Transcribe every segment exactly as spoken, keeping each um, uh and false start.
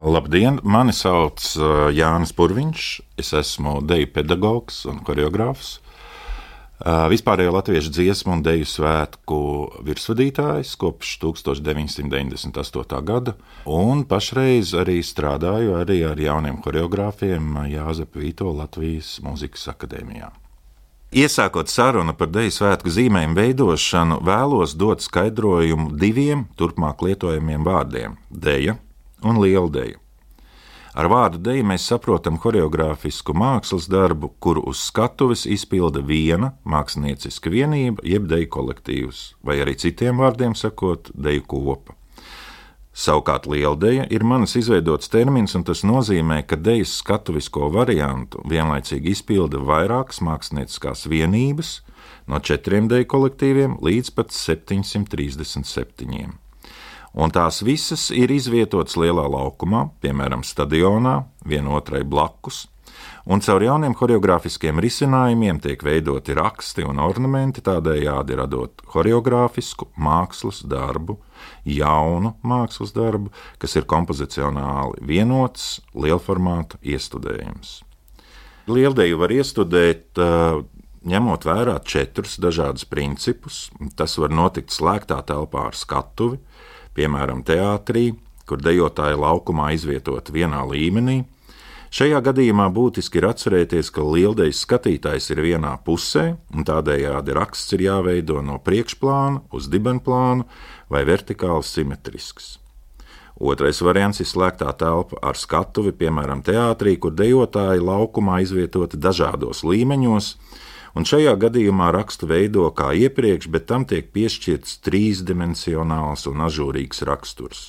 Labdien, mani sauc Jānis Purviņš, es esmu deju pedagogs un horeogrāfs, vispārējo latviešu dziesmu un deju svētku virsvadītājs kopš tuksstoš deviņsimt deviņdesmit astotā gada, un pašreiz arī strādāju arī ar jauniem horeogrāfiem Jāzepa Vītola Latvijas Mūzikas akadēmijā. Iesākot sarunu par deju svētku zīmējumu veidošanu, vēlos dot skaidrojumu diviem turpmāk lietojamiem vārdiem – deja un lieldeja. Ar vārdu deja mēs saprotam horeogrāfisku mākslas darbu, kuru uz skatuves izpilda viena mākslinieciska vienība, jeb deju kolektīvs, vai arī citiem vārdiem sakot, deju kopa. Savukārt lieldeja ir manas izveidots termins, un tas nozīmē, ka dejas skatuvisko variantu vienlaicīgi izpilda vairākas mākslinieckās vienības no četriem deju kolektīviem līdz pat septiņsimt trīsdesmit septiņiem. Un tās visas ir izvietotas lielā laukumā, piemēram, stadionā, vienotrai blakus, un caur jauniem horeogrāfiskiem risinājumiem tiek veidoti raksti un ornamenti, tādējādi radot horeogrāfisku mākslas darbu, jaunu mākslas darbu, kas ir kompozicionāli vienots, lielformāta iestudējums. Lieldeju var iestudēt, ņemot vērā četrus dažādus principus. Tas var notikt slēgtā telpā ar skatuvi, piemēram, teātrī, kur dejotāji laukumā izvietot vienā līmenī. Šajā gadījumā būtiski ir atcerēties, ka lieldejas skatītājs ir vienā pusē, un tādējādi raksts ir jāveido no priekšplāna uz dibenplānu vai vertikāli simetrisks. Otrais variants ir slēgtā telpa ar skatuvi, piemēram, teātrī, kur dejotāji laukumā izvietoti dažādos līmeņos, un šajā gadījumā rakstu veido kā iepriekš, bet tam tiek piešķirts trīsdimensionāls un ažūrīgs raksturs.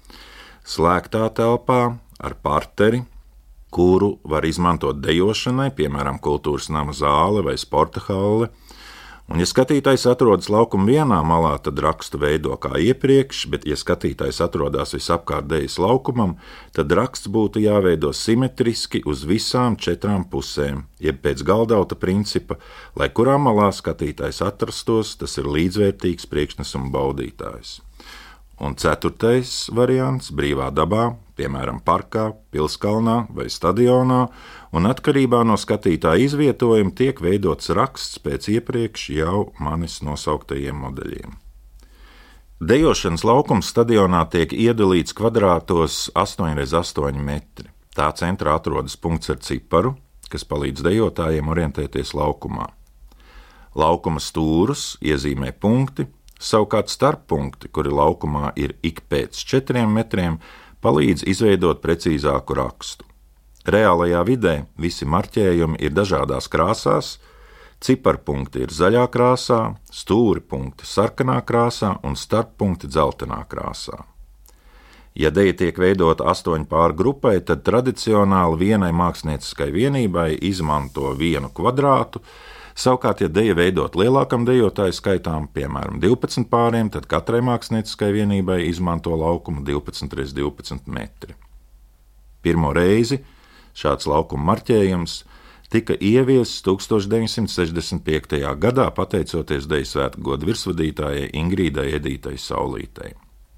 Slēgtā telpā ar parteri, kuru var izmantot dejošanai, piemēram, kultūras nama zāle vai sporta halle, un ja skatītājs atrodas laukuma vienā malā, tad rakstu veido kā iepriekš, bet ja skatītājs atrodas visapkārt dejas laukumam, tad raksts būtu jāveido simetriski uz visām četrām pusēm, jeb pēc galdauta principa, lai kurā malā skatītājs atrastos, tas ir līdzvērtīgs priekšnesuma baudītājs. Un ceturtais variants brīvā dabā, piemēram, parkā, pilskalnā vai stadionā, un atkarībā no skatītāja izvietojuma tiek veidots raksts pēc iepriekš jau manis nosauktajiem modeļiem. Dejošanas laukums stadionā tiek iedalīts kvadrātos astoņi reiz astoņi metri. Tā centrā atrodas punkts ar ciparu, kas palīdz dejotājiem orientēties laukumā. Laukuma stūrus iezīmē punkti, savukārt starppunkti, kuri laukumā ir ik pēc četriem metriem, palīdz izveidot precīzāku rakstu. Reālajā vidē visi marķējumi ir dažādās krāsās, ciparpunkti ir zaļā krāsā, stūri punkti sarkanā krāsā un starppunkti dzeltenā krāsā. Ja deja tiek veidota astoņu pāru grupai, tad tradicionāli vienai mākslinieciskai vienībai izmanto vienu kvadrātu. Savukārt, ja deja veidot lielākam dejotāju skaitām, piemēram, divpadsmit pāriem, tad katrai mākslinieciskai vienībai izmanto laukumu divpadsmit reiz divpadsmit metri. Pirmo reizi šāds laukuma marķējums tika ieviests tuksstoš deviņsimt sešdesmit piektajā gadā, pateicoties deju svētku goda virsvadītājai Ingrīdai Edītai Saulītei.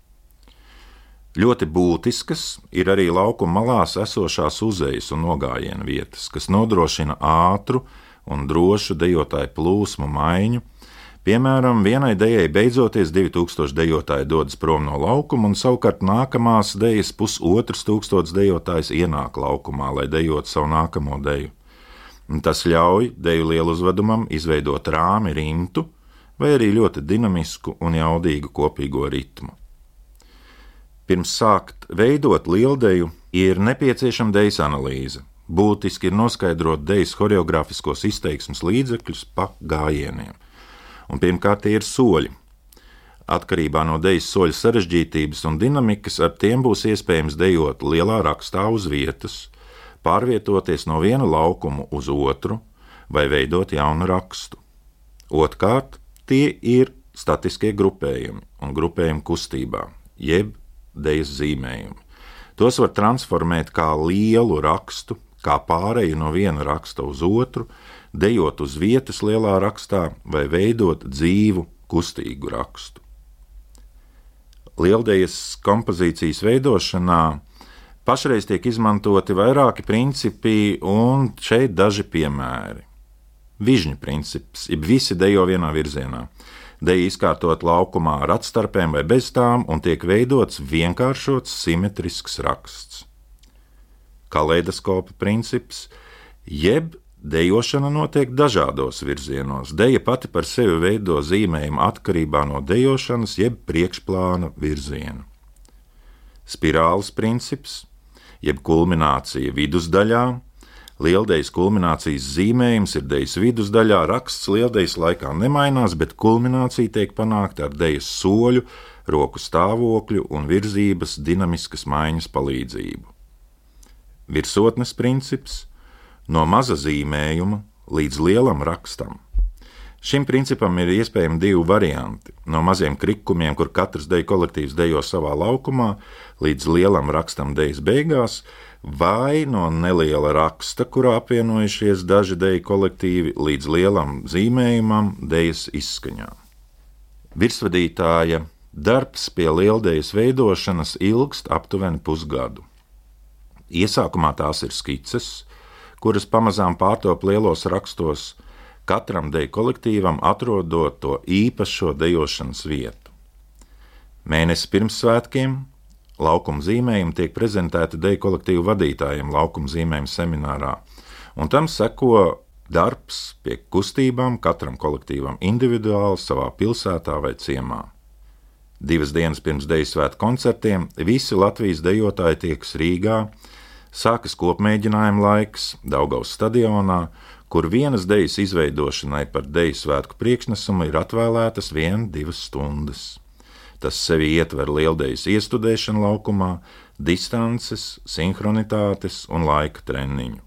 Ļoti būtiskas ir arī laukuma malās esošās uzejas un nogājienu vietas, kas nodrošina ātru un drošu dejotāju plūsmu maiņu. Piemēram, vienai dejai beidzoties divi tūkstoši dejotāji dodas prom no laukuma, un savukārt nākamās dejas pusotrs tūkstots dejotājs ienāk laukumā, lai dejotu savu nākamo deju. Tas ļauj deju lieluzvedumam izveidot rāmi rimtu vai arī ļoti dinamisku un jaudīgu kopīgo ritmu. Pirms sākt veidot lieldeju ir nepieciešama dejas analīze. Būtiski ir noskaidrot dejas horeogrāfiskos izteiksmes līdzekļus pa gājieniem. Un pirmkārt tie ir soļi. Atkarībā no dejas soļu sarežģītības un dinamikas ar tiem būs iespējams dejot lielā rakstā uz vietas, pārvietoties no viena laukuma uz otru vai veidot jaunu rakstu. Otrkārt, tie ir statiskie grupējumi un grupējumi kustībā, jeb dejas zīmējumi. Tos var transformēt kā lielu rakstu, kā pāreju no viena raksta uz otru, dejot uz vietas lielā rakstā vai veidot dzīvu, kustīgu rakstu. Lieldejas kompozīcijas veidošanā Pašreiz tiek izmantoti vairāki principi, un šeit daži piemēri. Vižņu princips, jeb visi dejo vienā virzienā. Deja izkārtot laukumā ar atstarpēm vai bez tām, un tiek veidots vienkāršots simetrisks raksts. Kaleidoskopa princips, jeb dejošana notiek dažādos virzienos. Deja pati par sevi veido zīmējumu atkarībā no dejošanas, jeb priekšplāna virziena. Spirāles princips, jeb kulminācija vidusdaļā. Lieldejas kulminācijas zīmējums ir dejas vidusdaļā, raksts lieldejas laikā nemainās, bet kulminācija tiek panākta ar dejas soļu, roku stāvokļu un virzības dinamiskas maiņas palīdzību. Virsotnes princips, no maza zīmējuma līdz lielam rakstam. Šim principam ir iespējami divi varianti. No maziem krikumiem, kur katrs deju kolektīvs dejo savā laukumā, līdz lielam rakstam dejas beigās, vai no neliela raksta, kurā apvienojušies daži deju kolektīvi, līdz lielam zīmējumam dejas izskaņā. Virsvadītāja darbs pie lieldejas veidošanas ilgst aptuveni pusgadu. Iesākumā tās ir skices, kuras pamazām pārtop lielos rakstos, katram deju kolektīvam atrodot to īpašo dejošanas vietu. Mēnesi pirms svētkiem laukuma zīmējumi tiek prezentēti deju kolektīvu vadītājiem laukuma zīmējuma seminārā, un tam seko darbs pie kustībām katram kolektīvam individuāli savā pilsētā vai ciemā. Divas dienas pirms deju svētku koncertiem visi Latvijas dejotāji tiekas Rīgā, sākas kopmēģinājuma laiks Daugavas stadionā, kur vienas dejas izveidošanai par deju svētku priekšnesumu ir atvēlētas vien divas stundas. Tas sevi ietver lieldejas iestudēšanu laukumā, distances, sinhronitātes un laika treniņu.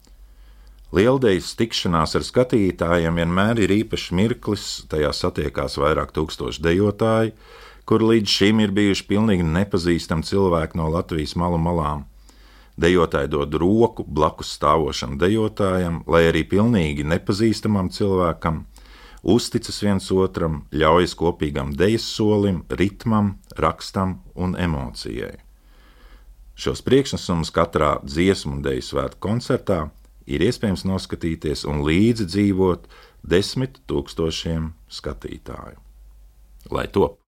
Lieldejas tikšanās ar skatītājiem vienmēr ir īpašs mirklis, tajā satiekās vairāk tūkstoši dejotāji, kur līdz šim ir bijuši pilnīgi nepazīstami cilvēki no Latvijas malu malām. Dejotāji dod roku blakus stāvošam dejotājam, lai arī pilnīgi nepazīstamam cilvēkam uzticas viens otram, ļaujas kopīgam dejas solim, ritmam, rakstam un emocijai. Šos priekšnesumus katrā dziesmu un deju svētku koncertā ir iespējams noskatīties un līdzi dzīvot desmit tūkstošiem skatītāju. Lai top!